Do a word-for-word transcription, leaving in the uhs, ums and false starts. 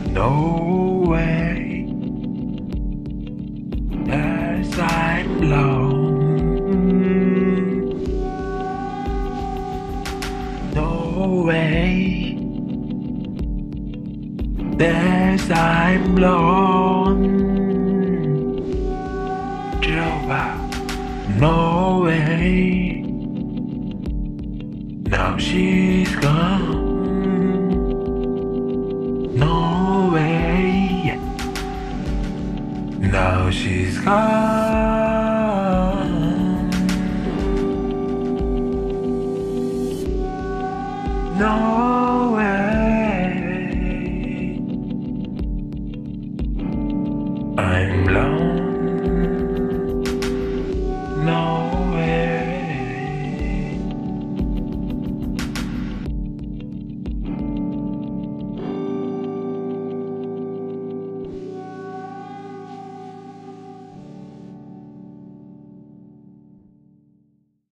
No way, as I'm alone. No way, as I'm alone. Jehovah, no way. Now she's gone. No way. Now she's gone. No